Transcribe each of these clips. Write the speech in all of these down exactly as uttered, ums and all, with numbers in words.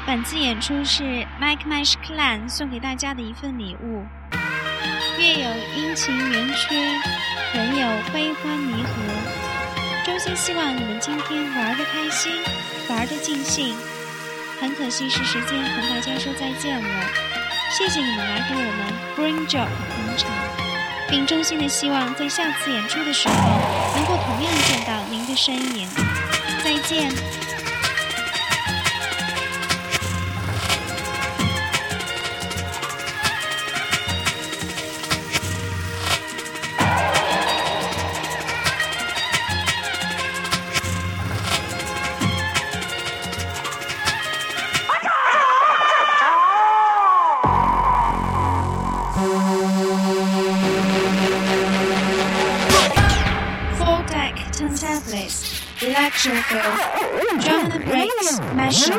本次演出是 Mike Mash Clan 送给大家的一份礼物。月有阴晴圆缺，人有悲欢离合。衷心希望你们今天玩得开心，玩得尽兴。很可惜是时间和大家说再见了，谢谢你们来给我们 Bring Joy 捧场，并衷心的希望在下次演出的时候能够同样见到您的身影。再见。Electrofield, drum and breaks, mashup.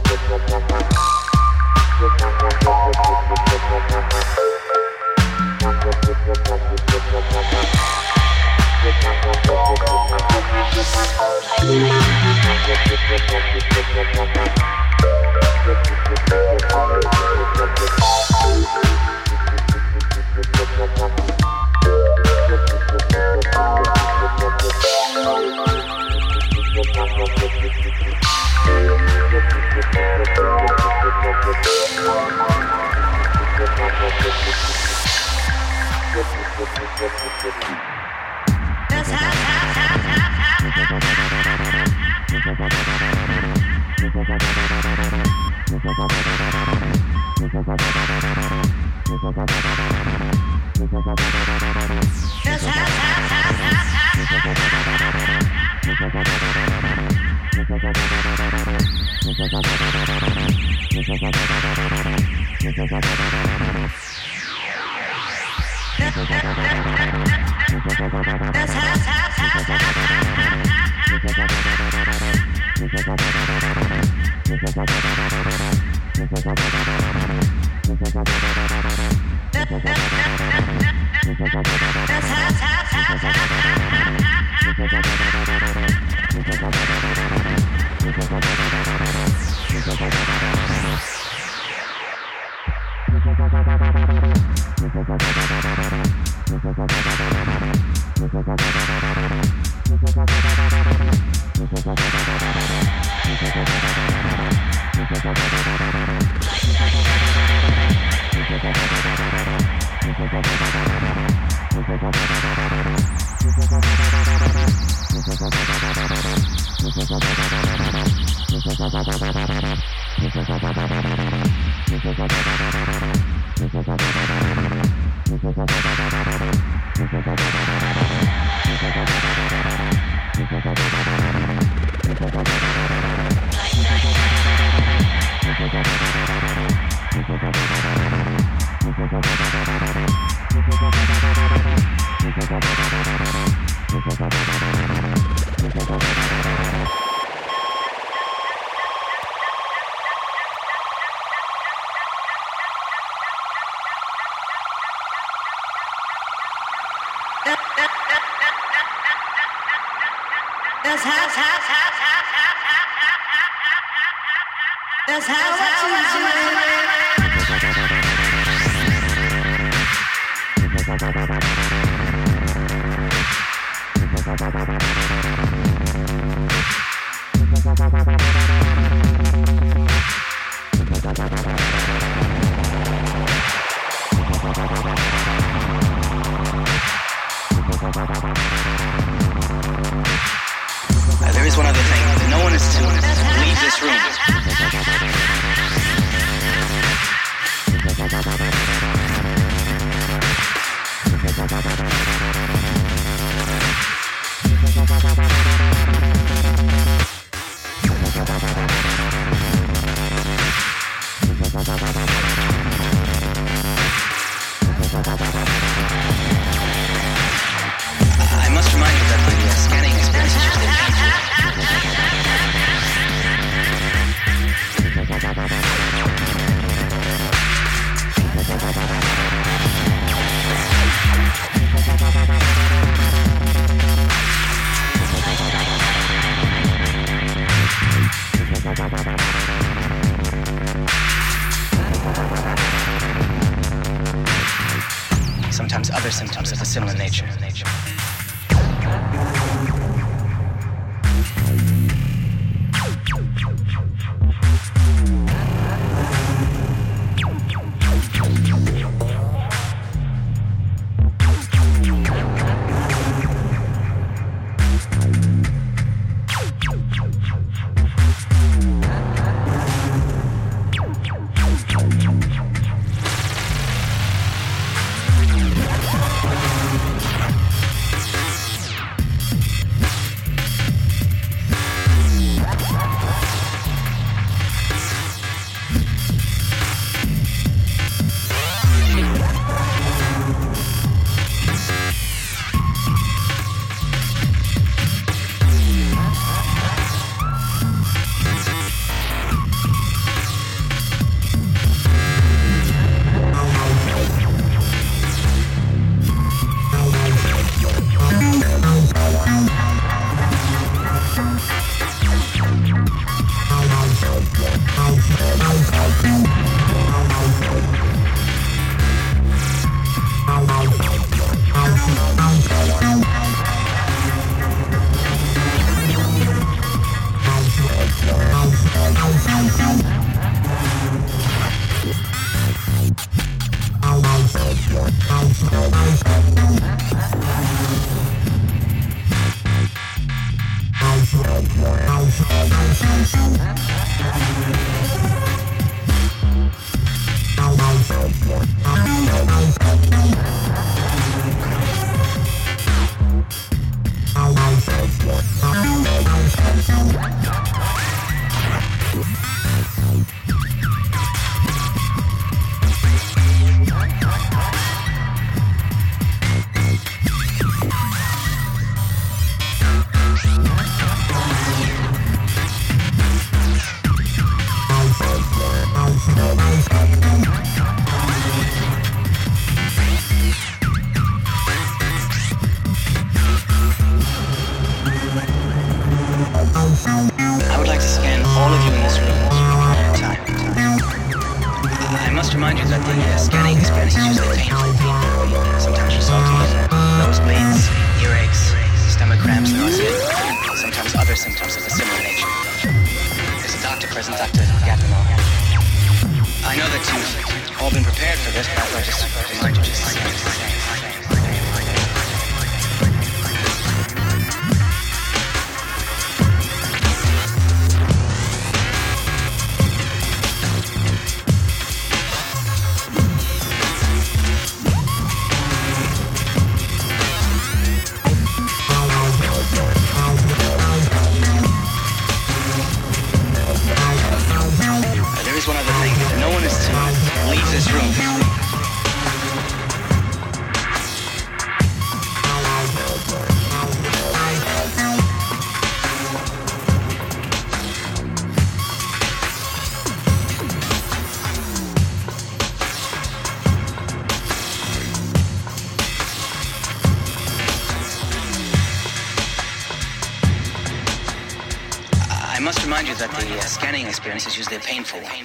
That's how, that's how Uh, there is one other thing. No one is to leave this room. I must remind you that the uh, scanning experience is just sometimes other symptoms of a similar nature. I would like to scan all of you in this room at a time. I must remind you that the uh, scanning experience is usually painful, sometimes resulting in nosebleeds, earaches, stomach cramps, nausea, sometimes other symptoms of a similar nature. There's a doctor present, Doctor Gatineau. I know that you've all been prepared for this, but I just remind you just the same. One other thing, no one is to leave this room. I must remind you that the uh, scanning experience is usually a painful one.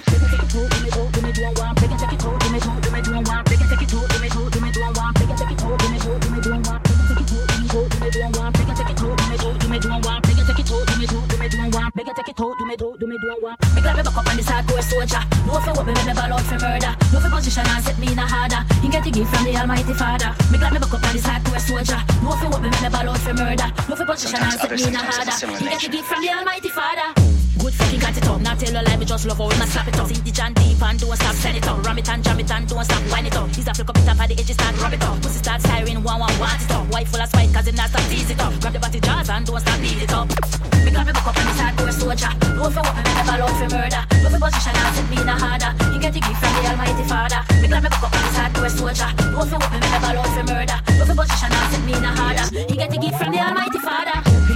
Make like me back up on this hardcore soldier. No for what me never allowed for murder. No for position and set me in a harder. He get a gift from the Almighty Father. Make like me back up on this hardcore soldier. No for what me never allowed for murder. No for position and set me in a harder. He get a gift from the Almighty Father. Good fucking got it up. Not tell a lie, me just love how we must slap it up. Sink the jam deep and don't stop, send it up. Ram it and jam it and don't stop, wind it up. He's a flick up it up at the edges, start rub it up. Pussy start siren, one one want it up. Wife full of spite cause it not stop, tease it up. Grab the body jaws and don't stop, beat it up. Me got me back up on this hardcore soldier. No for what me never allowed for murder. No for position and set me in a harder. He get a gift from the Almighty Father. Me got me back up on this hardcore soldier. No for what me never allowed for murder. No for position and set me in a harder. He get a gift from the Almighty Father.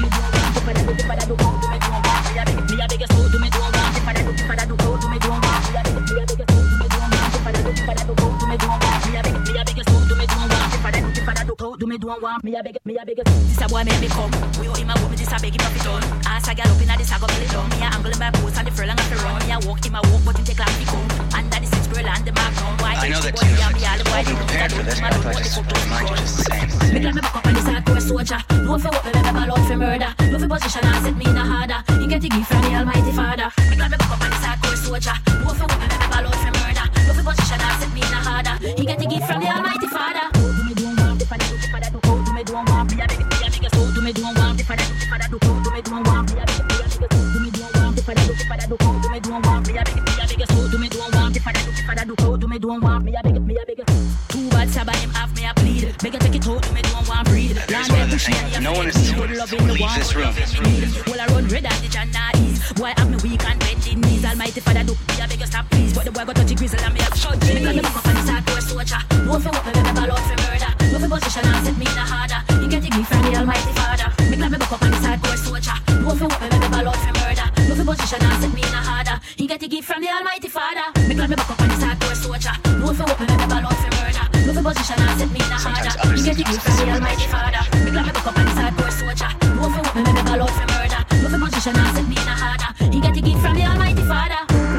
Me a biggest fool, do me do one. If I do, if I do, do me do one. Me a biggest, me a biggest fool, do me do one. If I do, if I do, do me do one. Me a biggest, me a biggest fool, do me do one. If I do, if I do, do me do one. Me a biggest, me a biggest. This a boy make me come. We owe him a woman, this a beg him up it on. As I gallop inna this, I go belly down. Me a angle in my post and the furlong of the run. Me a walk in my walk, but him take like me come. Under the six girl and the mark down. I know that you've all been prepared for this, but I just remind you just the same. Me like me back up on this hardcore soldier. No for what me never allowed for murder. No for position and set me in a harder. He get a gift from the Almighty Father. Me like me back up on this hardcore soldier. No for what me never allowed for murder. No for position and set me in a harder. He get a gift from the Almighty Father. Do me do one, if I do, if I do, do me do one. Me a big, me a biggest, do me do one. If I do, if I do, do me do one. Me a big, me a biggest, do me do one. If I do, if I do, do me do one. Me a big, me a biggest, do me do one. If I do, if I do, do me do one. Me a big, me a biggest. Two bad sabba him half me a bleed. Make a take it out, do me do one breed. There's one other thing, no one is to leave this room. Well, I run red and the Janais. Boy, have me weak and bending knees. Almighty Father, do me a beg you stop, please. But the boy got touchy grizzle and me have short jeans. Because me back up on this hardcore soldier. No for what me never allowed for murder. No for position and set me in a harder. He get a gift from the Almighty Father. Me glad me back up on this hardcore soldier. No for what me never allowed for murder. No for position and set me in a harder. He get a gift from the Almighty Father. Me glad me back up on this hardcore soldier. No for what me never allowed for murder. No for position and set me in a harder. He get a gift from the Almighty Father. Me glad me back up on this hardcore soldier. No for what me never allowed for murder. No for position and set me in a harder. He get a gift from the Almighty Father.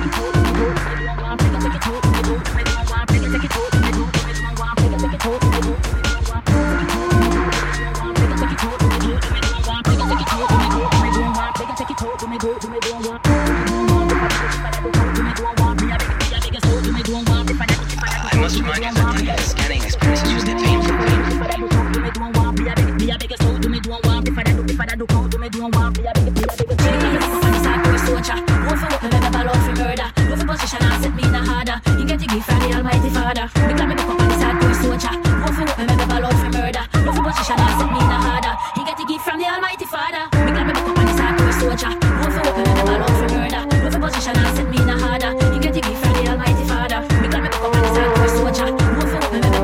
I must remind you that the scanning experience is usually painful. Position and set me in a harder. He get a gift from the Almighty Father. Me glad me back up on this hardcore soldier. No for what me never allowed for murder. No for position and set me in a harder. He get a gift from the Almighty Father. Me glad me back up on this hardcore soldier. No for what me never allowed for murder. No for position and set me in a harder. He get a gift from the Almighty Father. Me glad me back up on this hardcore soldier. No for what me never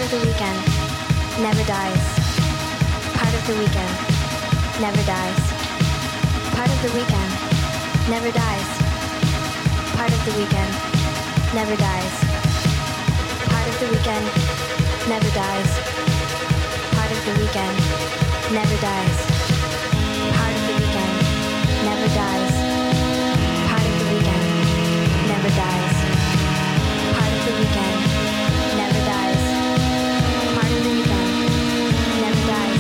of the weekend never dies. Part of the weekend never dies. Part of the weekend never dies. Part of the weekend never dies. Part of the weekend never dies. Part of the weekend never dies. Part of the weekend never dies. Part of the weekend never dies. Part of the weekend never dies. Part of the weekend never dies.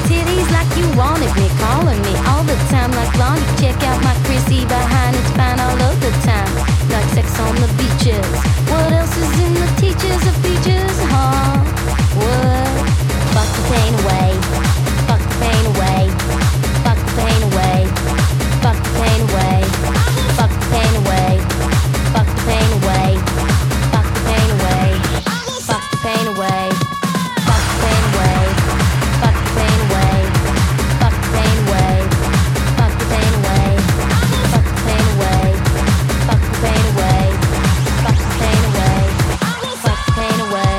titties like you wanted me, calling me all the time like Lonnie. Check out my Chrissy behind, it's fine all of the time, like sex on the beaches. What else is in the teachers of peaches, huh? What? Fuck the pain away, fuck the pain away, fuck the pain away, fuck the pain away, fuck the pain away, fuck the pain away, fuck the pain away, fuck the pain away, fuck the pain away, fuck the pain away, fuck the pain away, fuck the pain away, fuck the pain away, fuck the pain away, fuck the pain away, fuck the pain away.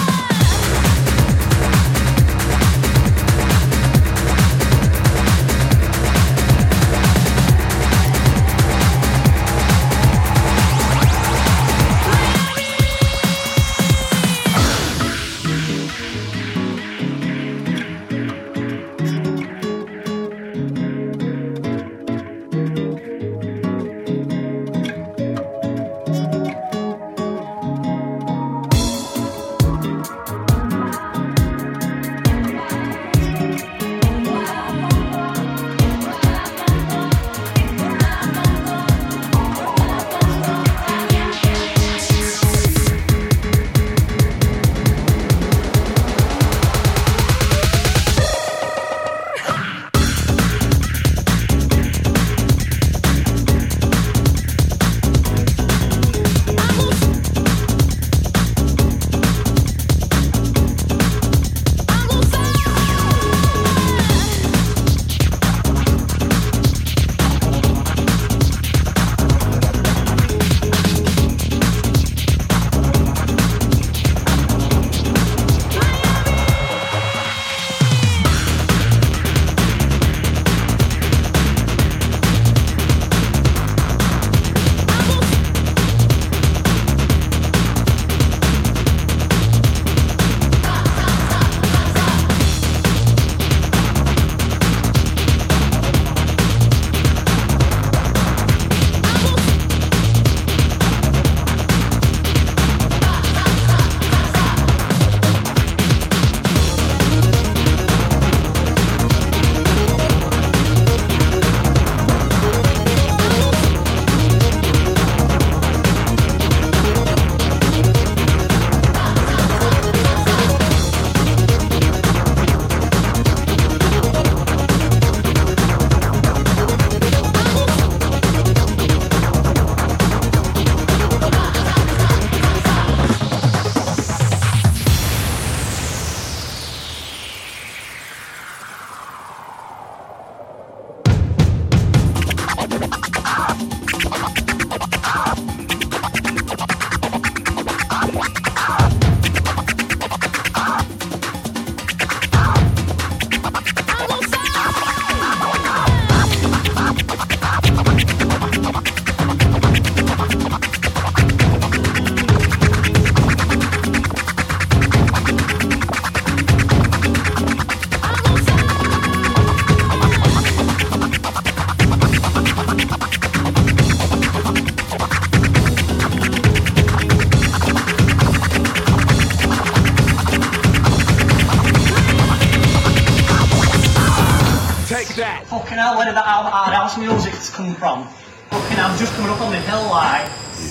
Fucking hell, where did that hard house music come from? Fucking hell, I'm just coming up on the hill, like.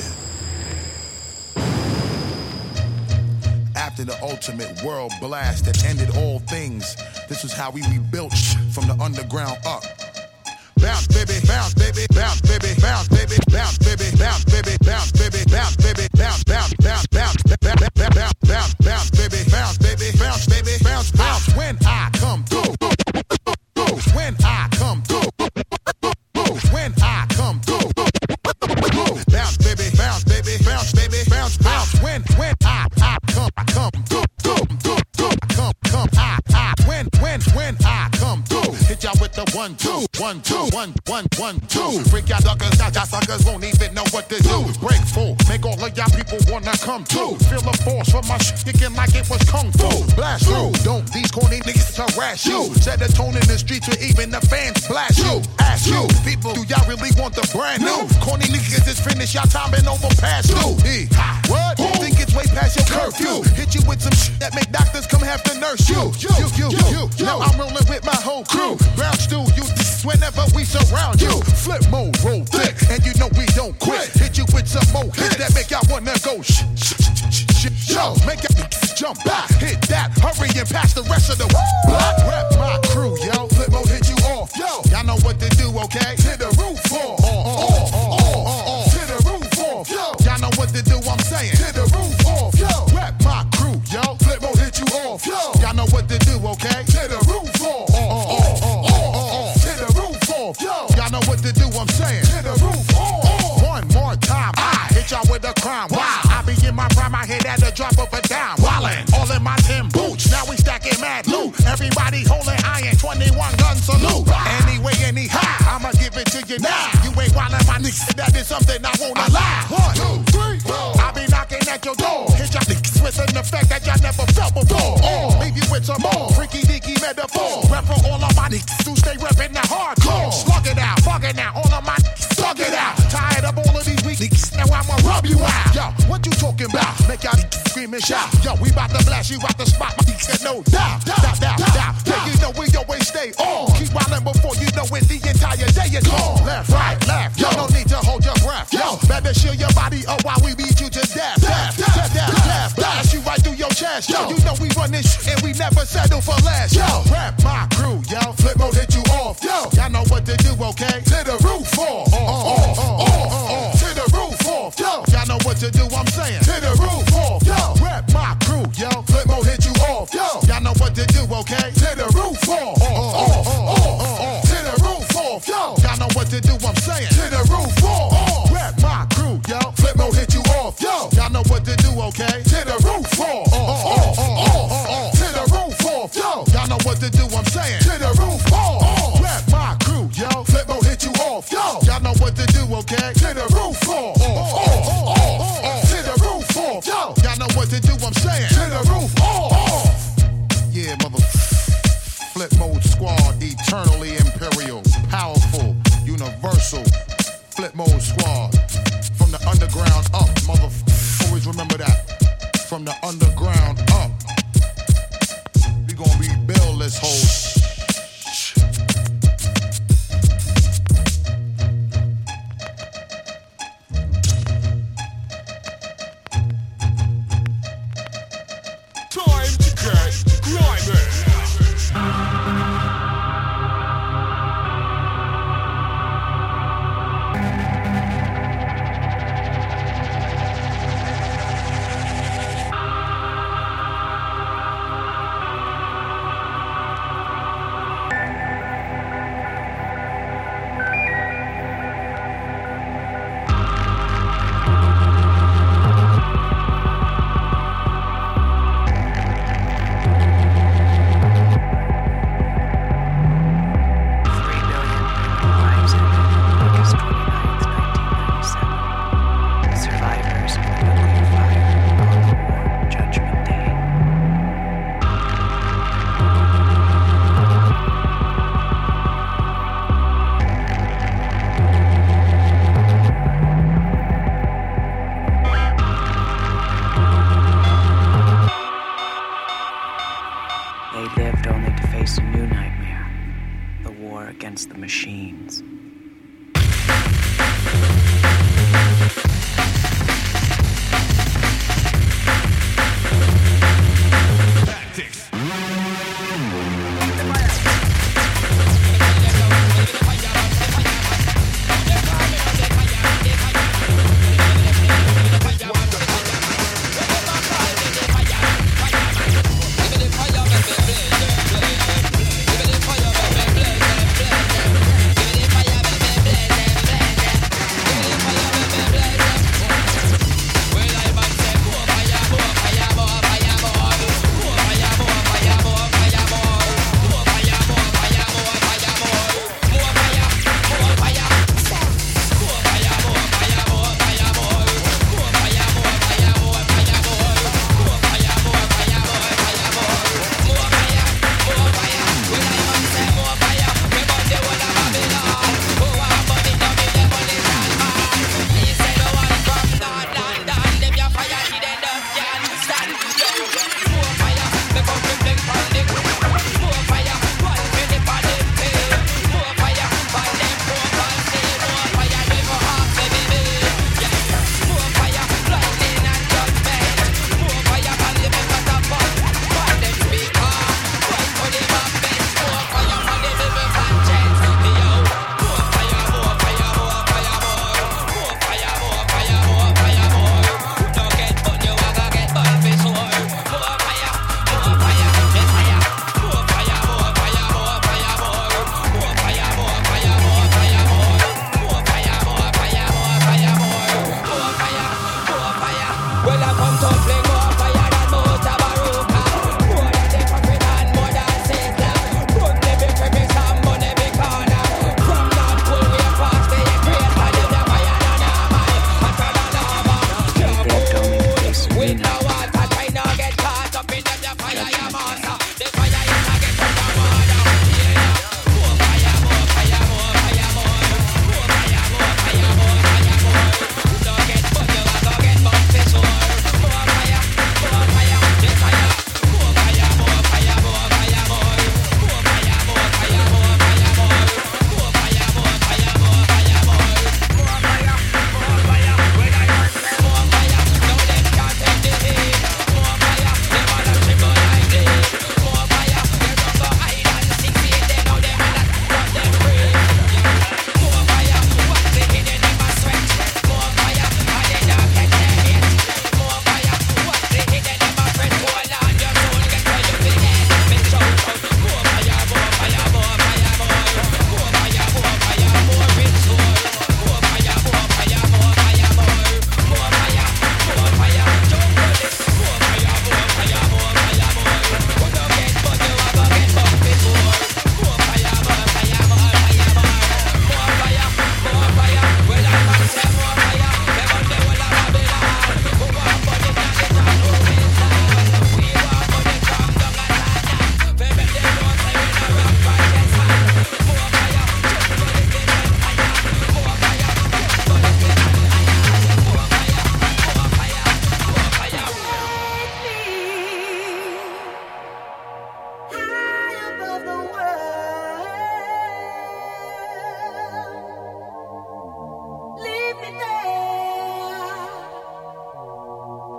Yeah. After the ultimate world blast that ended all things, this is how we rebuilt from the underground up. Bounce, baby, bounce, baby, bounce, baby, bounce, baby, bounce, baby, bounce, baby, bounce, baby, bounce, baby, bounce, bounce, bounce, bounce, bounce, bounce, bounce, bounce, baby, bounce, baby, bounce, baby, bounce, bounce. When I come through, when I come through, when I come through, bounce, baby, bounce, baby, bounce, baby, bounce, bounce. When, when I, I come, I come through, through, through, through, come, come, I, I. When, when, when I come through, hit y'all with the one, two, one, two, one, one, one, two. Freak y'all suckers, y'all, y'all suckers won't even know what to do. Break full, make all of y'all people wanna come through. Feel the force from my shit, kicking like it was kung fu. Blast through, don't these corny niggas harass you. Set the tone in the streets where even the fans blast you. Ask you, people, do y'all really want the brand new? Corny niggas is finished, y'all time and over past you. E, what? Think it's hours way past your curfew. Hit you with some shit that make doctors come have to nurse you. You, you, you, you. Now I'm rolling with my whole crew. Ground stew, you whenever we surround you. Flip mode, roll thick, and you know we don't quit. Hit you with some more hits that make y'all wanna go sh sh sh sh sh. Yo, make y'all jump back, hit that, hurry and pass the rest of the block. Rep my crew, yo. Flip mode hit you off, yo. Y'all know what to do, okay? To the roof off, off, off, off, off. To the roof off, yo. Y'all know what to do, I'm saying. To the roof off, yo. Rep my crew, yo. Flip mode hit you off, yo. Y'all know what to do, okay? To the roof off, off, off, off, off. To the roof off, yo. Y'all know what to do, I'm saying. To the roof off. One more time, I hit y'all with a crime. Wow, I be in my prime, I hit at the drop of a dime. Wildin', all in my Tim boots. Now we stacking mad loot. Everybody holding iron, twenty-one gun salute. Anyway, anyhow, I'ma give it to you now. You ain't wildin' my niggas, that is something I won't allow. One, two, three, four. I be knocking at your door. Hit y'all niggas with an effect that y'all never felt before. Or leave you with some more freaky deaky metaphor. Rep for all of my niggas who stay reppin' the hardcore. Slug it out, bug it out, all of my niggas slug it out. Tired of all of these weak niggas, now I'ma rub you out. Yo, what you talking about? Make y'all niggas scream and shout. Yo, we bout to blast you out the spot, my niggas no doubt. Doubt, doubt, doubt. Yeah, you know we always stay on. Keep wildin' before you know it, the entire day is gone. Left, right, left. Yo, no need to hold your breath. Yo, better shield your body up while we beat you to death. Death, death, death, death. Blast you right through your chest. Yo, you know we run this shit and we never settle for less. Yo, rap my crew, yo. Flip mode hit you off. Yo, y'all know what to do, okay? To the roof off. Off, off, off, off. To the roof off. Yo, y'all know what to do, I'm saying. To the roof off. Yo, rap my crew, yo. Flip mode hit you off. Yo, y'all know what to do, okay? To the roof off. Off, off, off, off. To the roof off. Yo, y'all know what to do, I'm saying. To the roof off. Rap my crew, yo. Flip mode hit you off. Yo, y'all know what to do, okay? To the roof off. Off, off, off, off. To the roof off. Yo, y'all know what to do, I'm saying. To the roof off. Rap my crew, yo. Flip mode hit you off. Yo, y'all know what to do, okay? To the roof off. Off, off, off, off. To the roof off. Yo, y'all know what to do, I'm saying. To the roof off. Yeah, mother. Flip mode squad, eternally imperial, powerful, universal. Flip mode squad, from the underground up, mother. Always remember that. From the underground up, we gonna rebuild this whole. Time to get grimy. The machines. Fire,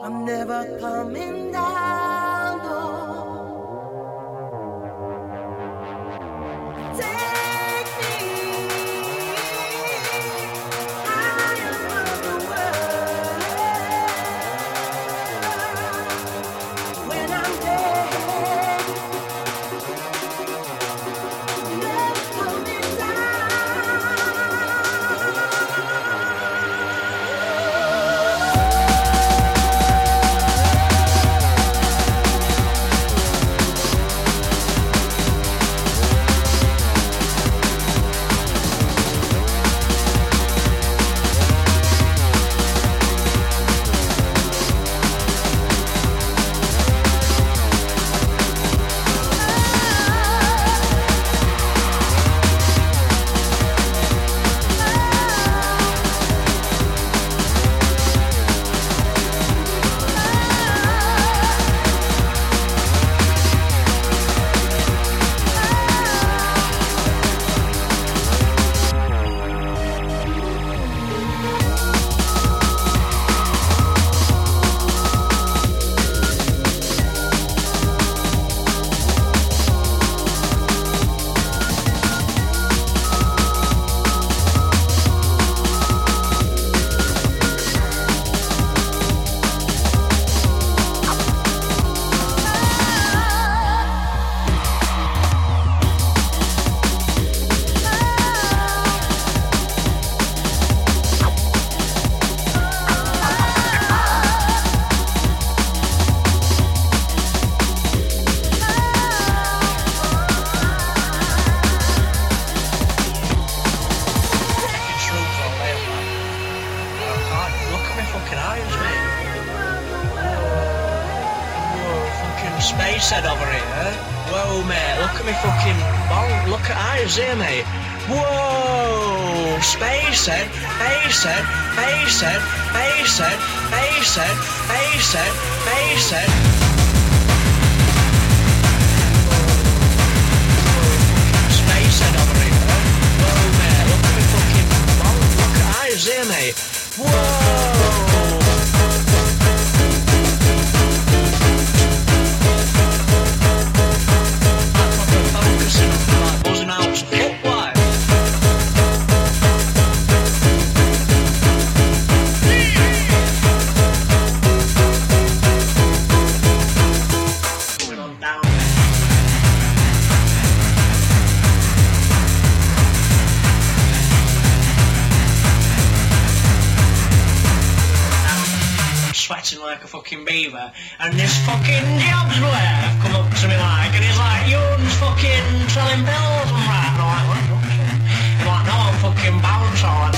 I'm never coming down, no. Take me high above the world. When I'm dead, never coming down. Space head over here. Whoa, mate, look at me fucking bong. Look at eyes here, mate. Whoa! Space head, face head, face head, face head, face head, face head, face head. Space head over here. Whoa, mate, look at me fucking bong. Look at eyes here, mate. Whoa! Buzzing out foot wide. Going on down. I'm sweating like a fucking beaver, and this fucking job's boy have come up to me like, and he's like, "You're fucking selling pills," and right, and I'm like, "What? What? He's like, "No, I'm fucking bounce on."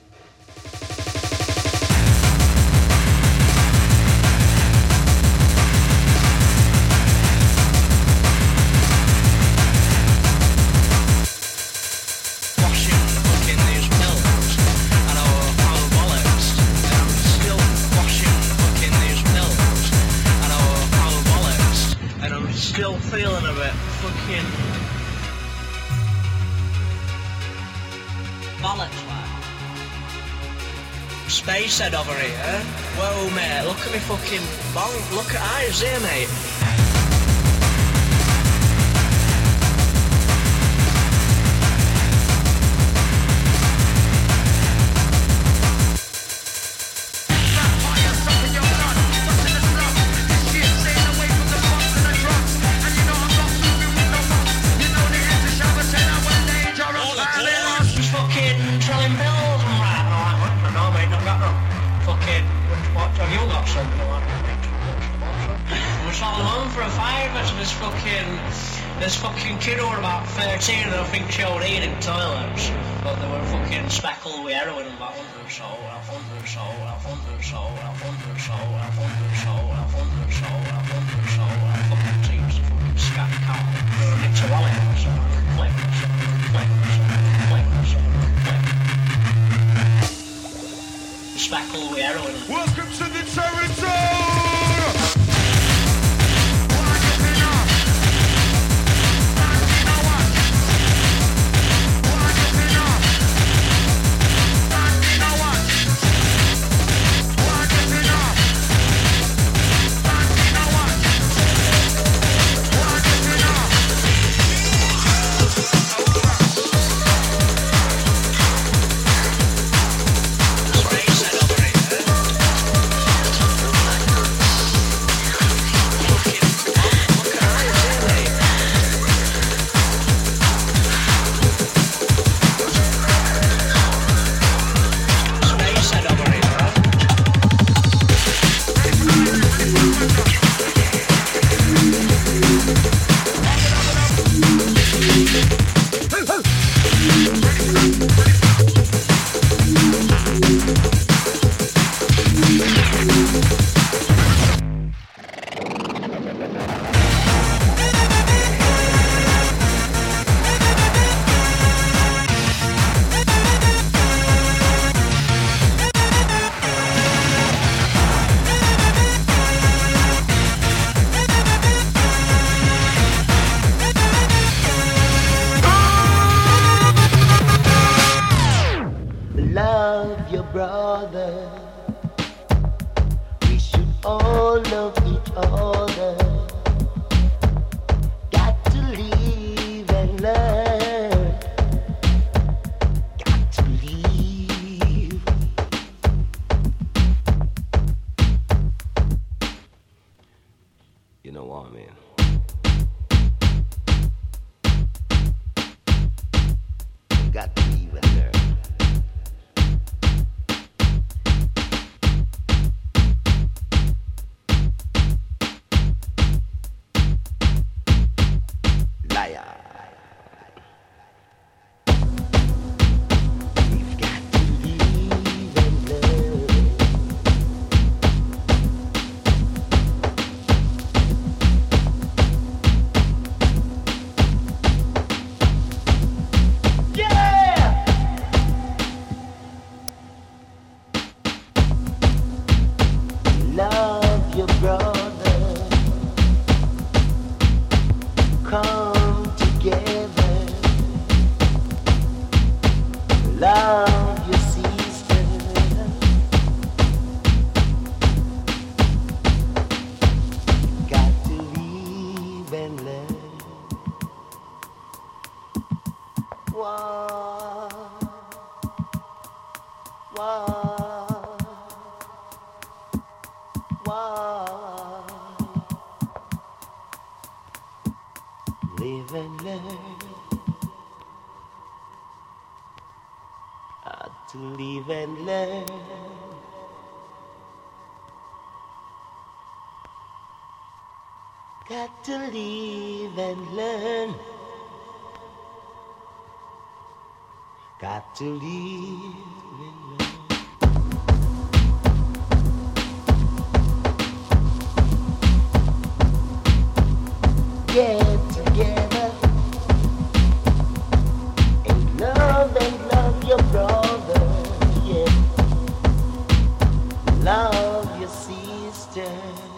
Washing fucking these pills, and I were found bollocks, and I'm still washing fucking these pills, and I were found bollocks, and I'm still feeling a bit fucking bollocks, like. Space head over here. Whoa, mate, look at me fucking bong. Look at eyes here, mate. This fucking kid who were about thirteen and I think showed eating toilets, but they were fucking speckled with heroin and that one and so, I found and so, I found and so, I found and so, I found and so, I found and so, I found and so, I fucking teams of fucking scat cow. It's a wallet, so click, so click, so click, so click. Speckled with heroin. Welcome to the territory! all love each other. Got to live and learn. Got to live. You know what I mean? Got to live and learn. Live and learn. How to live and learn. Got to live and learn. Got to live and learn. Get together and love and love your brother, yeah. Love your sister.